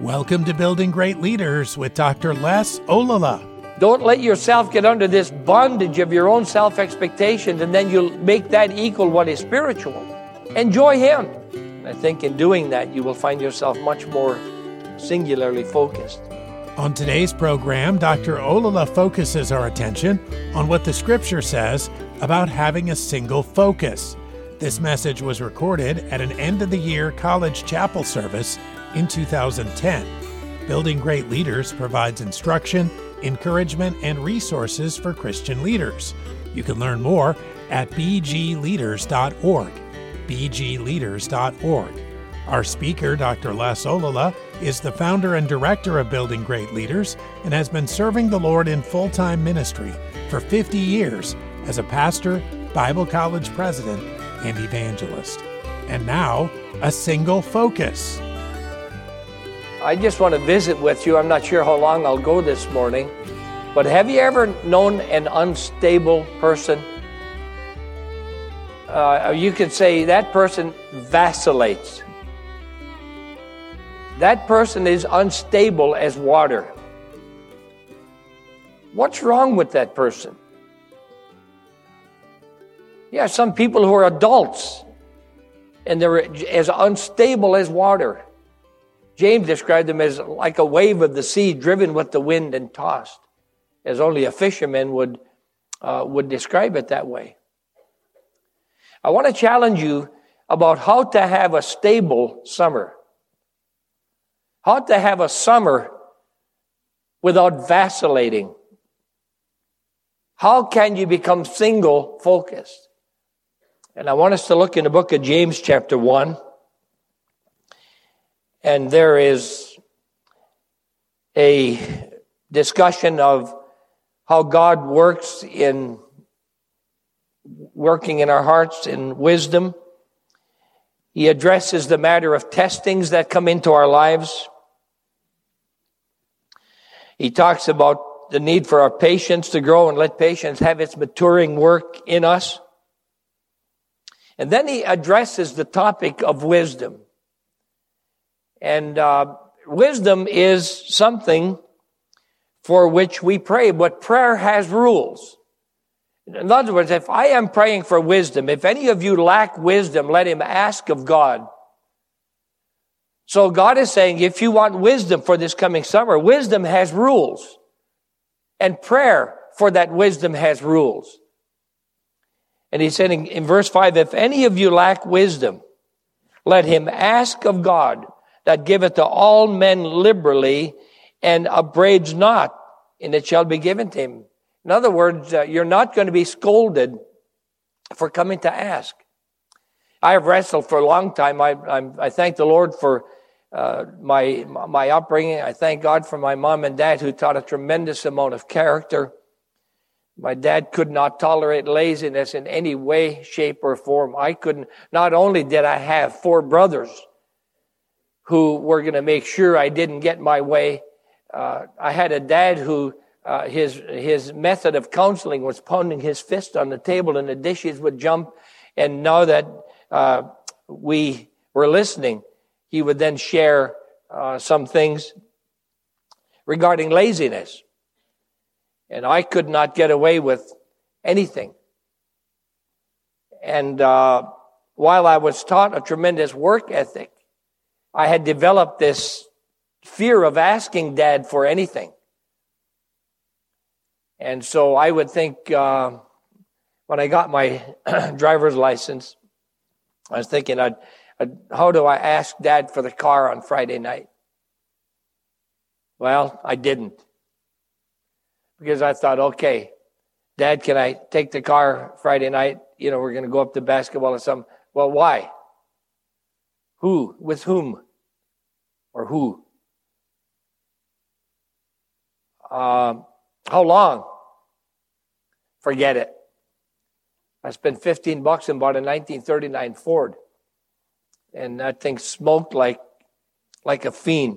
Welcome to Building Great Leaders with Dr. Les Olala. Don't let yourself get under this bondage of your own self-expectations, and then you'll make that equal what is spiritual. Enjoy Him. And I think in doing that, you will find yourself much more singularly focused. On today's program, Dr. Olala focuses our attention on what the Scripture says about having a single focus. This message was recorded at an end-of-the-year college chapel service in 2010. Building Great Leaders provides instruction, encouragement, and resources for Christian leaders. You can learn more at bgleaders.org. bgleaders.org. Our speaker, Dr. Les Olala, is the founder and director of Building Great Leaders and has been serving the Lord in full-time ministry for 50 years as a pastor, Bible college president, and evangelist. And now, a single focus. I just want to visit with you. I'm not sure how long I'll go this morning, but have you ever known an unstable person? You could say that person vacillates. That person is unstable as water. What's wrong with that person? Yeah, some people who are adults and they're as unstable as water. James described them as like a wave of the sea driven with the wind and tossed, as only a fisherman would describe it that way. I want to challenge you about how to have a stable summer. How to have a summer without vacillating. How can you become single-focused? And I want us to look in the book of James chapter 1. And there is a discussion of how God works in working in our hearts in wisdom. He addresses the matter of testings that come into our lives. He talks about the need for our patience to grow and let patience have its maturing work in us. And then he addresses the topic of wisdom. And wisdom is something for which we pray, but prayer has rules. In other words, if I am praying for wisdom, if any of you lack wisdom, let him ask of God. So God is saying, if you want wisdom for this coming summer, wisdom has rules. And prayer for that wisdom has rules. And he's saying in verse 5, if any of you lack wisdom, let him ask of God, that giveth to all men liberally and upbraids not, and it shall be given to him. In other words, you're not going to be scolded for coming to ask. I have wrestled for a long time. I thank the Lord for my upbringing. I thank God for my mom and dad who taught a tremendous amount of character. My dad could not tolerate laziness in any way, shape, or form. I couldn't. Not only did I have 4 brothers who were going to make sure I didn't get my way. I had a dad who his method of counseling was pounding his fist on the table and the dishes would jump. And now that we were listening, he would then share some things regarding laziness. And I could not get away with anything. And while I was taught a tremendous work ethic, I had developed this fear of asking Dad for anything. And so I would think, when I got my driver's license, I was thinking, how do I ask Dad for the car on Friday night? Well, I didn't. Because I thought, okay, Dad, can I take the car Friday night? You know, we're going to go up to basketball or something. Well, why? Who? With whom? Or who? How long? Forget it. I spent $15 and bought a 1939 Ford. And that thing smoked like a fiend.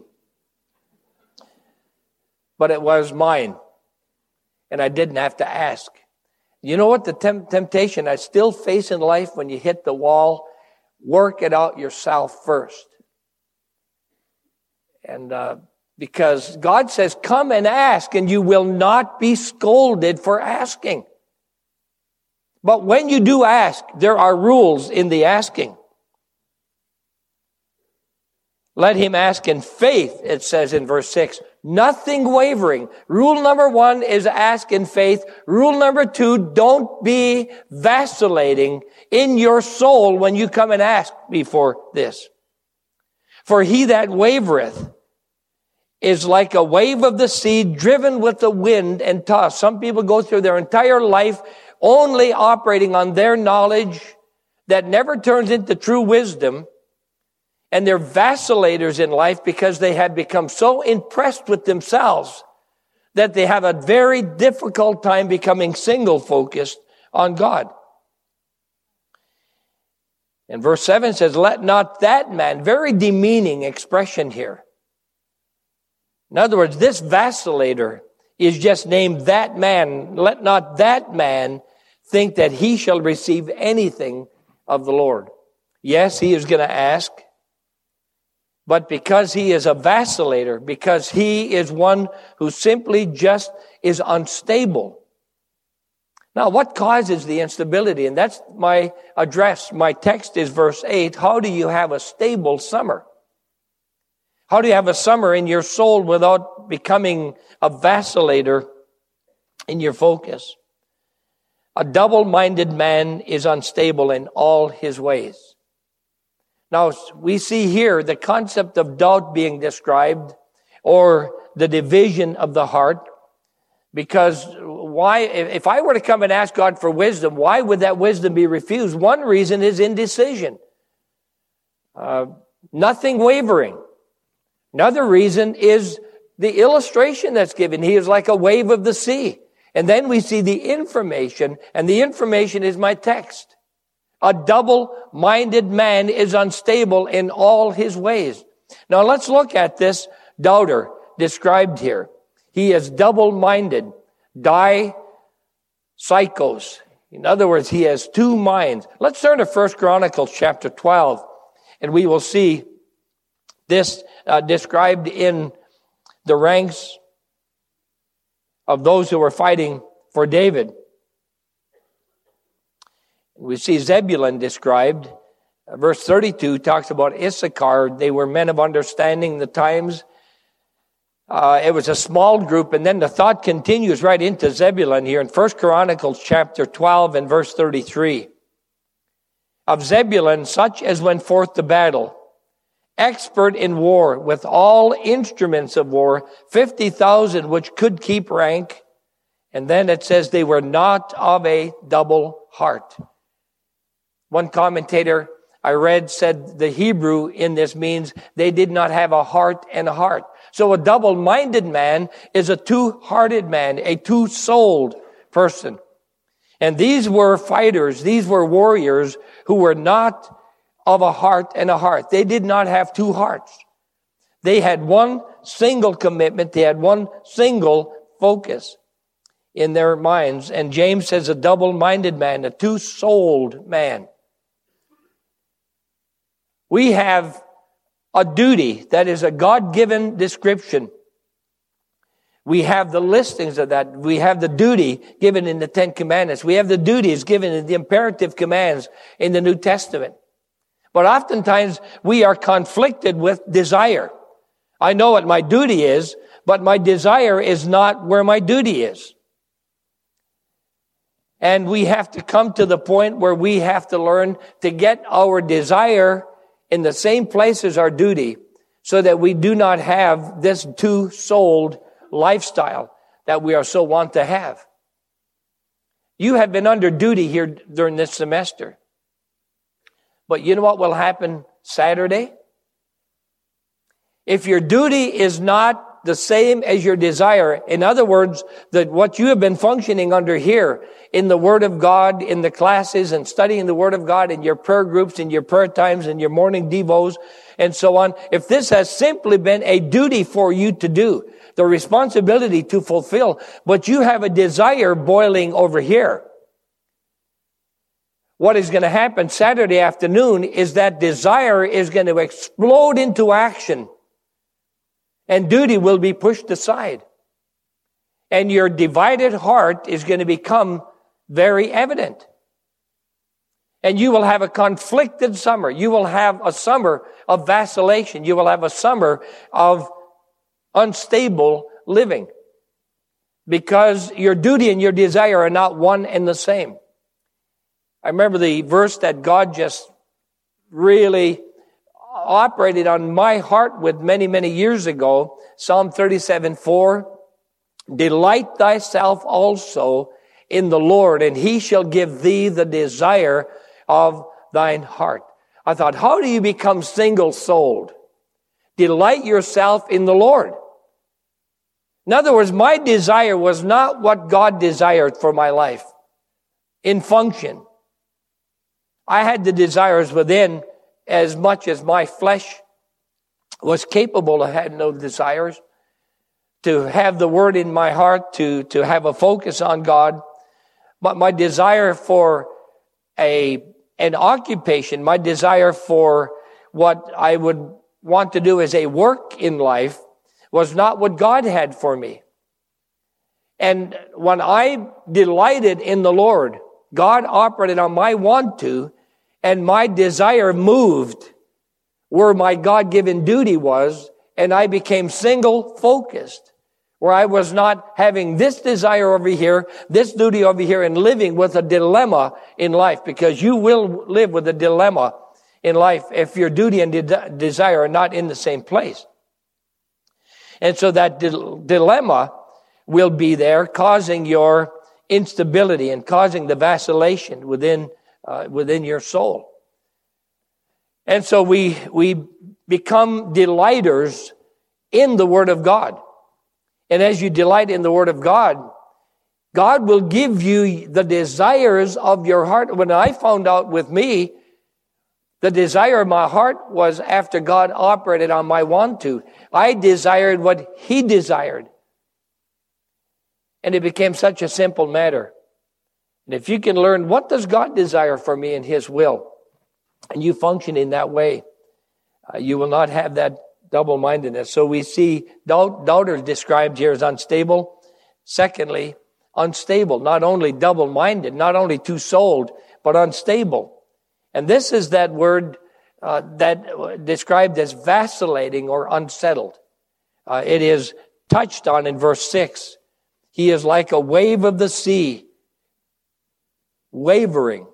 But it was mine. And I didn't have to ask. You know what the temptation I still face in life when you hit the wall? Work it out yourself first. And because God says, come and ask, and you will not be scolded for asking. But when you do ask, there are rules in the asking. Let him ask in faith, it says in verse 6. Nothing wavering. Rule number 1 is ask in faith. Rule number 2, don't be vacillating in your soul when you come and ask before this. For he that wavereth is like a wave of the sea driven with the wind and tossed. Some people go through their entire life only operating on their knowledge that never turns into true wisdom. And they're vacillators in life because they have become so impressed with themselves that they have a very difficult time becoming single-focused on God. And verse 7 says, let not that man, very demeaning expression here. In other words, this vacillator is just named that man. Let not that man think that he shall receive anything of the Lord. Yes, he is going to ask. But because he is a vacillator, because he is one who simply just is unstable. Now, what causes the instability? And that's my address. My text is verse 8. How do you have a stable summer? How do you have a summer in your soul without becoming a vacillator in your focus? A double-minded man is unstable in all his ways. Now, we see here the concept of doubt being described, or the division of the heart. Because why, if I were to come and ask God for wisdom, why would that wisdom be refused? One reason is indecision. Nothing wavering. Another reason is the illustration that's given. He is like a wave of the sea. And then we see the information, and the information is my text. A double-minded man is unstable in all his ways. Now let's look at this doubter described here. He is double-minded, psychos. In other words, he has two minds. Let's turn to 1 Chronicles chapter 12, and we will see this described in the ranks of those who were fighting for David. We see Zebulun described. Verse 32 talks about Issachar. They were men of understanding the times. It was a small group, and then the thought continues right into Zebulun here in 1 Chronicles chapter 12 and verse 33. Of Zebulun, such as went forth to battle, expert in war, with all instruments of war, 50,000 which could keep rank. And then it says they were not of a double heart. One commentator I read said the Hebrew in this means they did not have a heart and a heart. So a double-minded man is a two-hearted man, a two-souled person. And these were fighters, these were warriors who were not of a heart and a heart. They did not have two hearts. They had one single commitment, they had one single focus in their minds. And James says a double-minded man, a two-souled man. We have a duty that is a God-given description. We have the listings of that. We have the duty given in the Ten Commandments. We have the duties given in the imperative commands in the New Testament. But oftentimes we are conflicted with desire. I know what my duty is, but my desire is not where my duty is. And we have to come to the point where we have to learn to get our desire in the same place as our duty, so that we do not have this two-souled lifestyle that we are so wont to have. You have been under duty here during this semester. But you know what will happen Saturday? If your duty is not the same as your desire, in other words, that what you have been functioning under here in the Word of God, in the classes and studying the Word of God, in your prayer groups, in your prayer times, in your morning devos, and so on, if this has simply been a duty for you to do, the responsibility to fulfill, but you have a desire boiling over here, what is going to happen Saturday afternoon is that desire is going to explode into action. and duty will be pushed aside. And your divided heart is going to become very evident. And you will have a conflicted summer. You will have a summer of vacillation. You will have a summer of unstable living, because your duty and your desire are not one and the same. I remember the verse that God just really operated on my heart with many, many years ago. Psalm 37:4. Delight thyself also in the Lord, and he shall give thee the desire of thine heart. I thought, how do you become single-souled? Delight yourself in the Lord. In other words, my desire was not what God desired for my life in function. I had the desires within as much as my flesh was capable of having those desires, to have the Word in my heart, to have a focus on God. But my desire for an occupation, my desire for what I would want to do as a work in life was not what God had for me. And when I delighted in the Lord, God operated on my want to, and my desire moved where my God-given duty was, and I became single-focused, where I was not having this desire over here, this duty over here, and living with a dilemma in life, because you will live with a dilemma in life if your duty and desire are not in the same place. And so that dilemma will be there, causing your instability and causing the vacillation within your soul. And so we become delighters in the Word of God. And as you delight in the Word of God, God will give you the desires of your heart. When I found out with me, the desire of my heart was after God operated on my want to. I desired what He desired. And it became such a simple matter. And if you can learn, what does God desire for me in His will, and you function in that way, you will not have that double-mindedness. So we see doubters described here as unstable. Secondly, unstable, not only double-minded, not only two-souled, but unstable. And this is that word that described as vacillating or unsettled. It is touched on in verse 6. He is like a wave of the sea, wavering.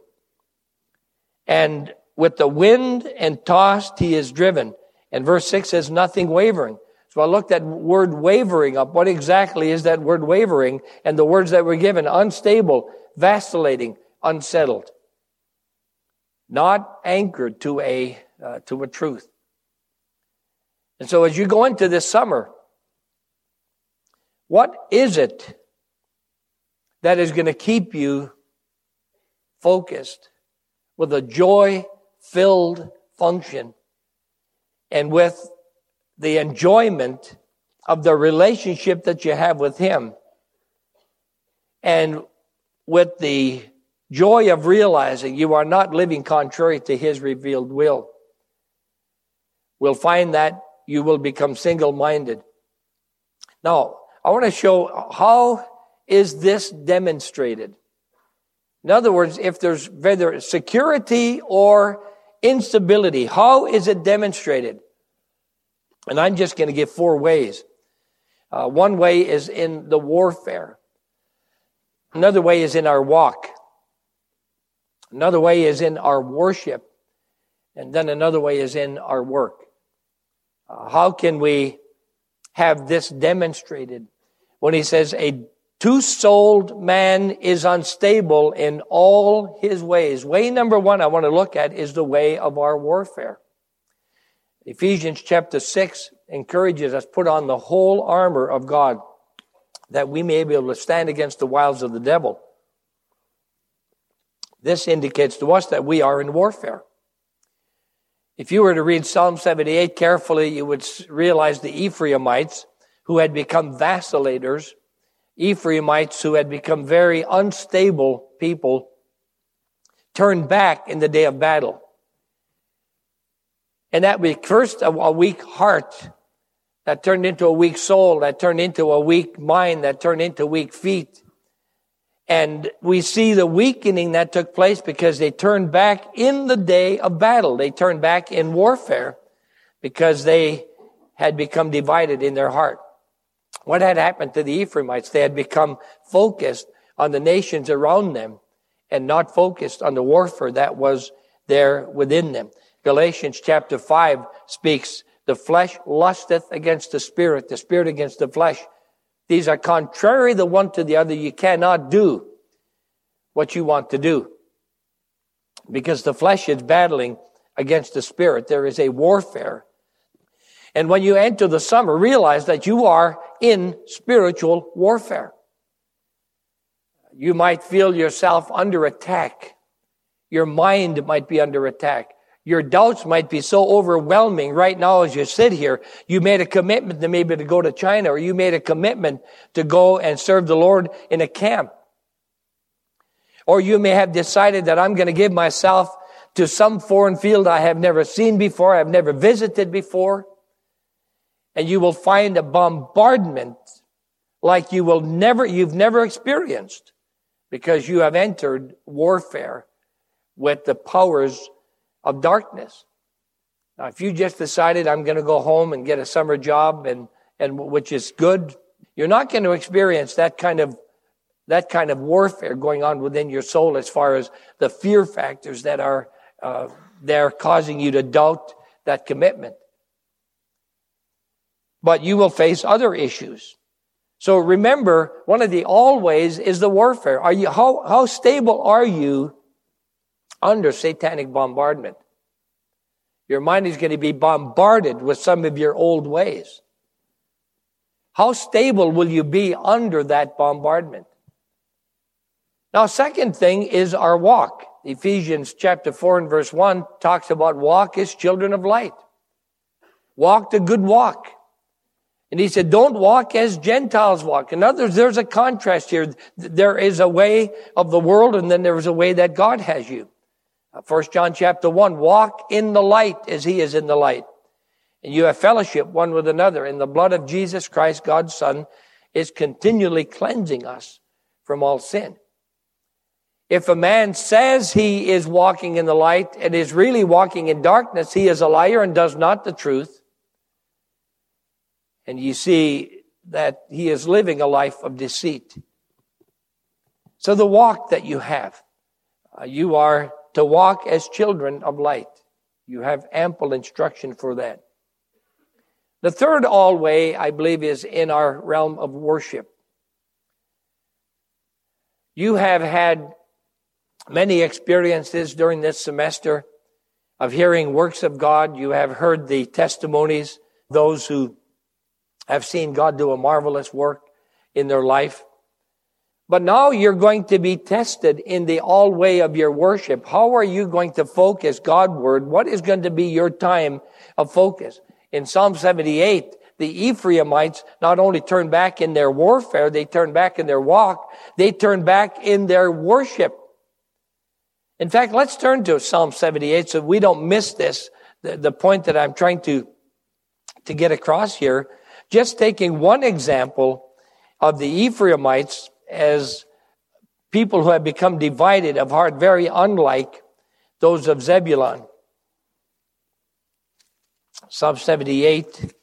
And with the wind and tossed he is driven. And verse 6 says nothing wavering. So I looked that word wavering up. What exactly is that word wavering? And the words that were given, unstable, vacillating, unsettled. Not anchored to a truth. And so as you go into this summer, what is it that is going to keep you focused with a joy-filled function and with the enjoyment of the relationship that you have with Him, and with the joy of realizing you are not living contrary to His revealed will? We'll find that you will become single-minded. Now, I want to show how is this demonstrated. In other words, if there's whether security or instability, how is it demonstrated? And I'm just going to give 4 ways. One way is in the warfare. Another way is in our walk. Another way is in our worship. And then another way is in our work. How can we have this demonstrated? When he says a two-souled man is unstable in all his ways. Way number 1 I want to look at is the way of our warfare. Ephesians chapter 6 encourages us, put on the whole armor of God, that we may be able to stand against the wiles of the devil. This indicates to us that we are in warfare. If you were to read Psalm 78 carefully, you would realize the Ephraimites who had become vacillators, Ephraimites who had become very unstable people, turned back in the day of battle. And that was first a weak heart that turned into a weak soul, that turned into a weak mind, that turned into weak feet. And we see the weakening that took place because they turned back in the day of battle. They turned back in warfare because they had become divided in their heart. What had happened to the Ephraimites? They had become focused on the nations around them and not focused on the warfare that was there within them. Galatians chapter 5 speaks, the flesh lusteth against the spirit against the flesh. These are contrary the one to the other. You cannot do what you want to do because the flesh is battling against the spirit. There is a warfare. And when you enter the summer, realize that you are in spiritual warfare. You might feel yourself under attack. Your mind might be under attack. Your doubts might be so overwhelming right now as you sit here. You made a commitment to maybe to go to China, or you made a commitment to go and serve the Lord in a camp. Or you may have decided that I'm going to give myself to some foreign field I have never seen before, I've never visited before. And you will find a bombardment like you've never experienced because you have entered warfare with the powers of darkness. Now, if you just decided I'm going to go home and get a summer job and which is good, you're not going to experience that kind of warfare going on within your soul as far as the fear factors that are there causing you to doubt that commitment. But you will face other issues. So remember, one of the always is the warfare. How stable are you under satanic bombardment? Your mind is going to be bombarded with some of your old ways. How stable will you be under that bombardment? Now, second thing is our walk. Ephesians chapter 4 and verse 1 talks about walk as children of light. Walk the good walk. And he said, don't walk as Gentiles walk. In other words, there's a contrast here. There is a way of the world, and then there is a way that God has you. 1 John chapter 1, walk in the light as he is in the light. And you have fellowship one with another. And the blood of Jesus Christ, God's Son, is continually cleansing us from all sin. If a man says he is walking in the light and is really walking in darkness, he is a liar and does not the truth. And you see that he is living a life of deceit. So the walk that you have, you are to walk as children of light. You have ample instruction for that. The third always, I believe, is in our realm of worship. You have had many experiences during this semester of hearing works of God. You have heard the testimonies, those who have seen God do a marvelous work in their life. But now you're going to be tested in the all way of your worship. How are you going to focus God's word? What is going to be your time of focus? In Psalm 78, the Ephraimites not only turned back in their warfare, they turned back in their walk, they turned back in their worship. In fact, let's turn to Psalm 78 so we don't miss this, the point that I'm trying to get across here. Just taking one example of the Ephraimites as people who have become divided of heart, very unlike those of Zebulun. Psalm 78,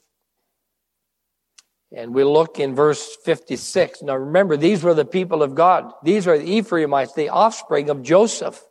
and we'll look in verse 56. Now remember, these were the people of God. These are the Ephraimites, the offspring of Joseph.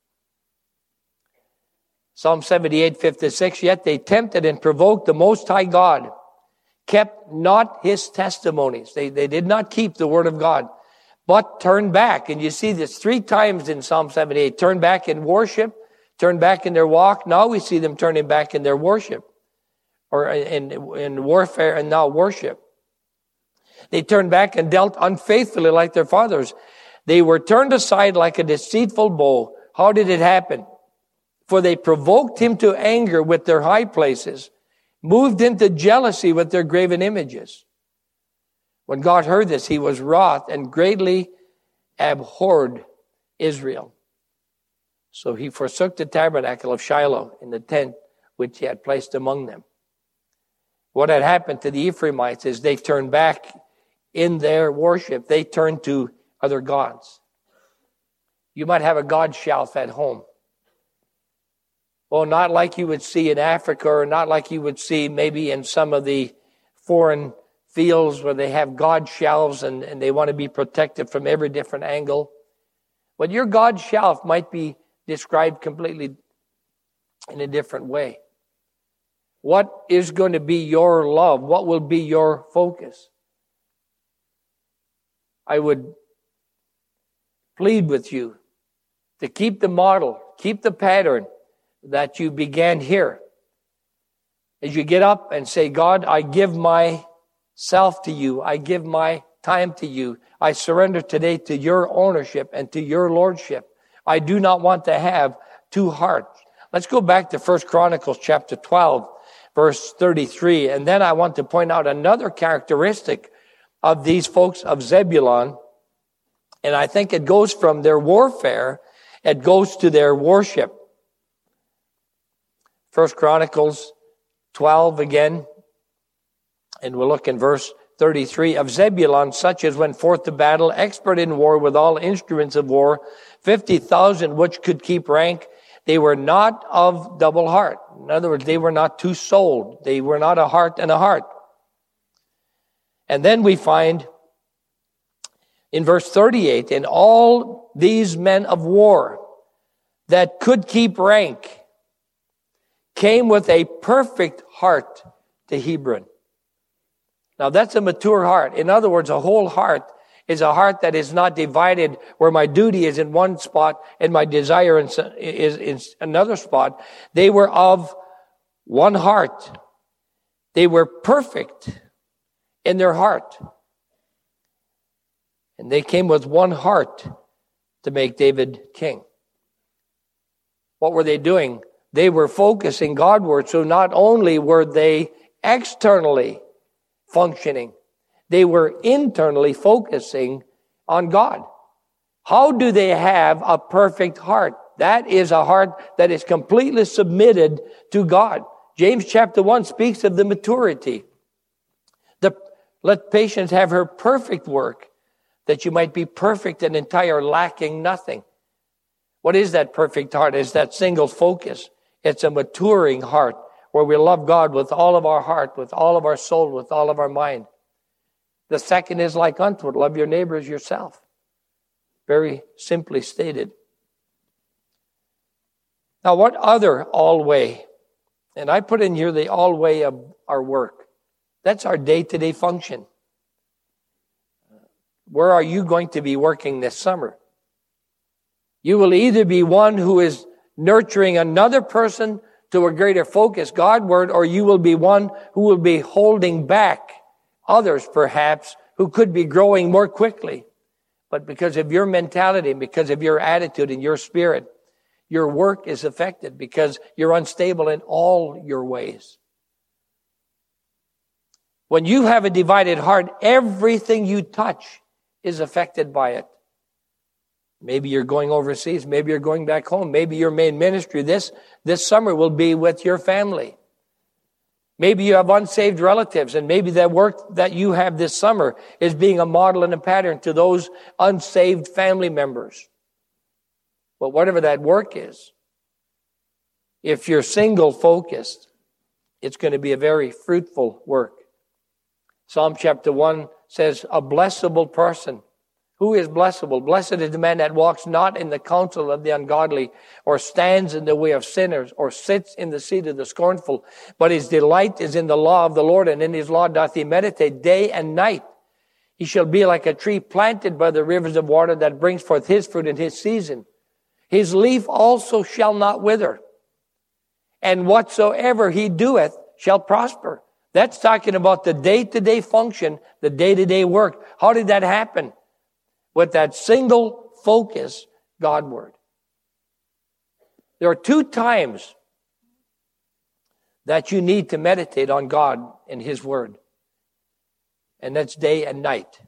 Psalm 78, 56, yet they tempted and provoked the Most High God, kept not his testimonies. They did not keep the word of God, but turned back. And you see this 3 times in Psalm 78. Turn back in worship, turn back in their walk. Now we see them turning back in their worship, or in warfare and now worship. They turned back and dealt unfaithfully like their fathers. They were turned aside like a deceitful bow. How did it happen? For they provoked him to anger with their high places, moved him to jealousy with their graven images. When God heard this, he was wroth and greatly abhorred Israel. So he forsook the tabernacle of Shiloh in the tent which he had placed among them. What had happened to the Ephraimites is they turned back in their worship. They turned to other gods. You might have a God shelf at home. Well, not like you would see in Africa, or not like you would see maybe in some of the foreign fields where they have God shelves and they want to be protected from every different angle. But your God shelf might be described completely in a different way. What is going to be your love? What will be your focus? I would plead with you to keep the model, keep the pattern that you began here. As you get up and say, God, I give myself to you. I give my time to you. I surrender today to your ownership and to your lordship. I do not want to have two hearts. Let's go back to 1 Chronicles chapter 12, verse 33. And then I want to point out another characteristic of these folks of Zebulun. And I think it goes from their warfare, it goes to their worship. 1 Chronicles 12 again, and we'll look in verse 33. Of Zebulun, such as went forth to battle, expert in war with all instruments of war, 50,000 which could keep rank. They were not of double heart. In other words, they were not two-souled. They were not a heart and a heart. And then we find in verse 38, and all these men of war that could keep rank came with a perfect heart to Hebron. Now that's a mature heart. In other words, a whole heart is a heart that is not divided where my duty is in one spot and my desire is in another spot. They were of one heart. They were perfect in their heart. And they came with one heart to make David king. What were they doing? They were focusing Godward. So not only were they externally functioning, they were internally focusing on God. How do they have a perfect heart? That is a heart that is completely submitted to God. James chapter 1 speaks of the maturity. Let patience have her perfect work, that you might be perfect and entire, lacking nothing. What is that perfect heart? It's that single focus. It's a maturing heart where we love God with all of our heart, with all of our soul, with all of our mind. The second is like unto it, love your neighbor as yourself. Very simply stated. Now, what other all way? And I put in here the all way of our work. That's our day-to-day function. Where are you going to be working this summer? You will either be one who is nurturing another person to a greater focus Godward, or you will be one who will be holding back others, perhaps, who could be growing more quickly. But because of your mentality, because of your attitude and your spirit, your work is affected because you're unstable in all your ways. When you have a divided heart, everything you touch is affected by it. Maybe you're going overseas. Maybe you're going back home. Maybe your main ministry this summer will be with your family. Maybe you have unsaved relatives, and maybe that work that you have this summer is being a model and a pattern to those unsaved family members. But whatever that work is, if you're single focused, it's going to be a very fruitful work. Psalm chapter 1 says, a blessable person. Who is blessable? Blessed is the man that walks not in the counsel of the ungodly, or stands in the way of sinners, or sits in the seat of the scornful. But his delight is in the law of the Lord, and in his law doth he meditate day and night. He shall be like a tree planted by the rivers of water, that brings forth his fruit in his season. His leaf also shall not wither, and whatsoever he doeth shall prosper. That's talking about the day-to-day function, the day-to-day work. How did that happen? With that single focus Godward. There are 2 times that you need to meditate on God and His Word. And that's day and night.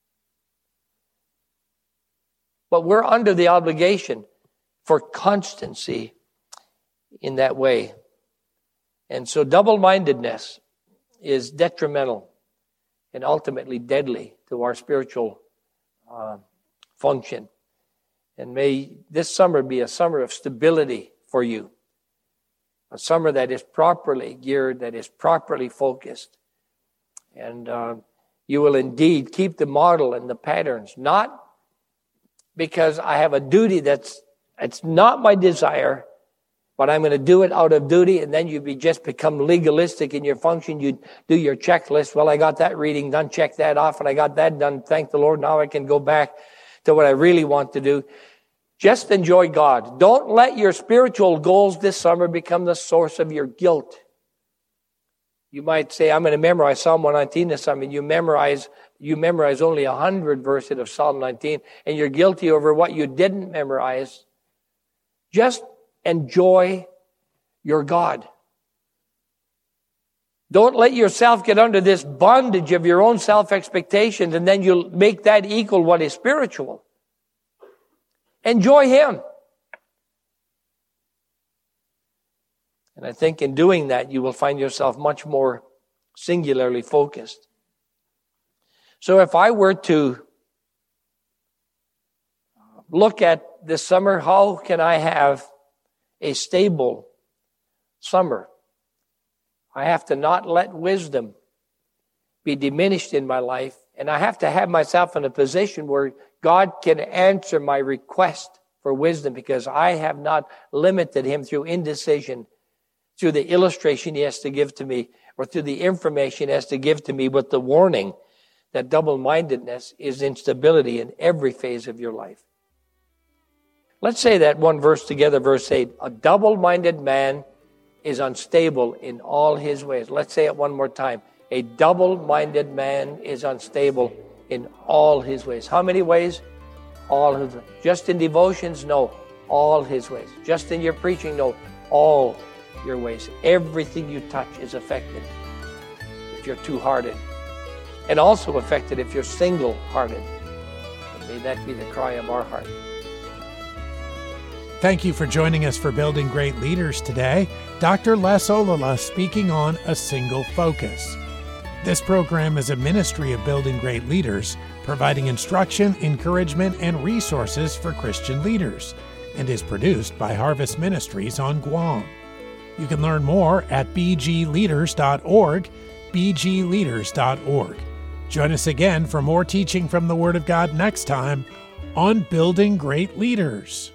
But we're under the obligation for constancy in that way. And so double-mindedness is detrimental and ultimately deadly to our spiritual function. And may this summer be a summer of stability for you. A summer that is properly geared, that is properly focused. And you will indeed keep the model and the patterns, not because I have a duty it's not my desire, but I'm going to do it out of duty, and then you just become legalistic in your function. You do your checklist. Well, I got that reading done, check that off, and I got that done. Thank the Lord. Now I can go back to what I really want to do. Just enjoy God. Don't let your spiritual goals this summer become the source of your guilt. You might say, I'm going to memorize Psalm 119 this summer. You memorize only 100 verses of Psalm 19, and you're guilty over what you didn't memorize. Just enjoy your God. Don't let yourself get under this bondage of your own self-expectations, and then you'll make that equal what is spiritual. Enjoy Him. And I think in doing that, you will find yourself much more singularly focused. So if I were to look at this summer, how can I have a stable summer? I have to not let wisdom be diminished in my life, and I have to have myself in a position where God can answer my request for wisdom, because I have not limited Him through indecision, through the illustration He has to give to me, or through the information He has to give to me with the warning that double-mindedness is instability in every phase of your life. Let's say that one verse together, verse 8. A double-minded man is unstable in all his ways. Let's say it one more time. A double-minded man is unstable in all his ways. How many ways? All his ways. Just in devotions? No. All his ways. Just in your preaching? No. All your ways. Everything you touch is affected if you're two-hearted. And also affected if you're single-hearted. And may that be the cry of our heart. Thank you for joining us for Building Great Leaders today. Dr. Les Olala speaking on a single focus. This program is a ministry of Building Great Leaders, providing instruction, encouragement, and resources for Christian leaders, and is produced by Harvest Ministries on Guam. You can learn more at bgleaders.org, bgleaders.org. Join us again for more teaching from the Word of God next time on Building Great Leaders.